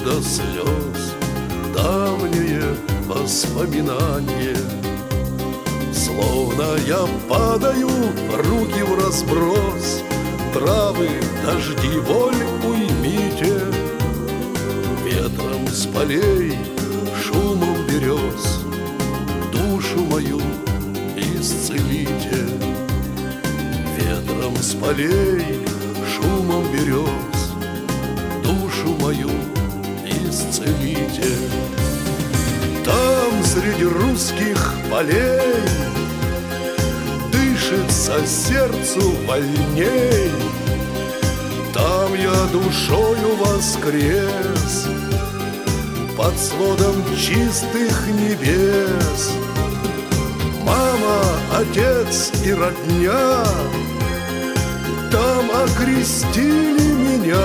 до слез давние воспоминания. Словно я падаю, руки в разброс, травы, дожди, боль уймите. Ветром с полей, шумом берез душу мою исцелите. Ветром с полей, шумом берез душу мою исцелите. Там среди русских полей дышится сердцу вольней. Там я душою воскрес под сводом чистых небес. Мама, отец и родня там окрестили меня.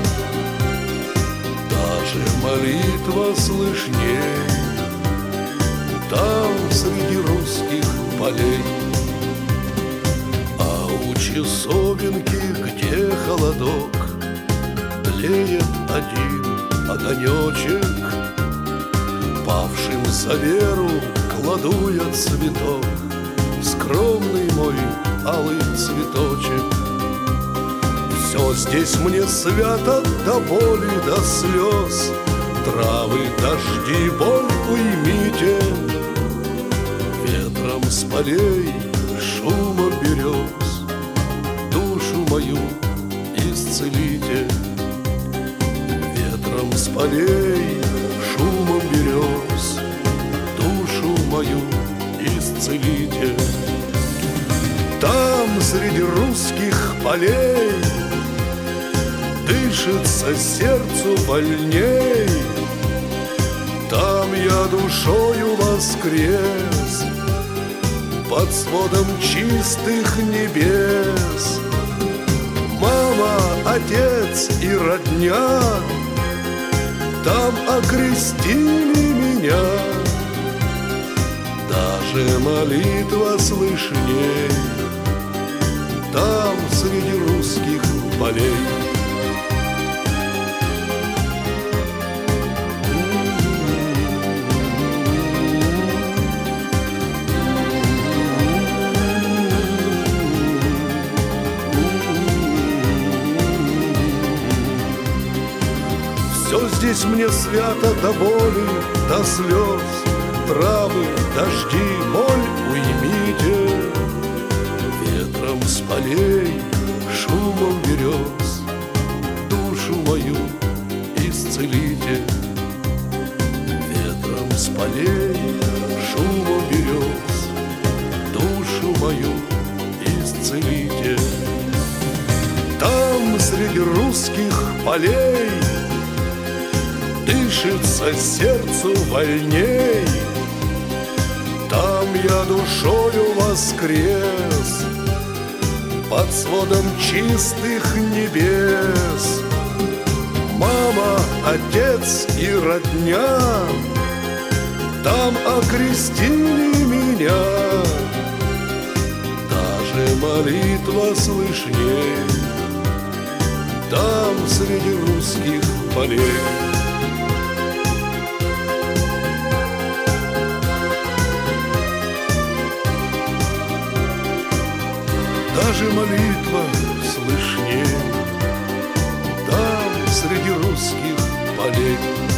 Даже молитва слышней там среди русских полей. А у часовенки, где холодок, тлеет один огонечек. Павшим за веру кладу я цветок, скромный мой алый цветочек. Все здесь мне свято до боли, до слез. Травы, дожди, боль уймите. Ветром с полей, шумом берез душу мою исцелите. Ветром с полей, шумом берез душу мою исцелите. Там среди русских полей дышится сердцу вольней. Там я душою воскрес под сводом чистых небес. Мама, отец и родня там окрестили меня. Даже молитва слышней там среди русских полей. Все здесь мне свято до боли, до слез. Травы, дожди, боль уймите. Ветром с полей, шумом берез душу мою исцелите. Ветром с полей, шумом берез душу мою исцелите. Там среди русских полей дышится сердцу вольней. Там я душою воскрес под сводом чистых небес. Мама, отец и родня там окрестили меня. Даже молитва слышней там среди русских полей. Даже молитва слышней там среди русских полей.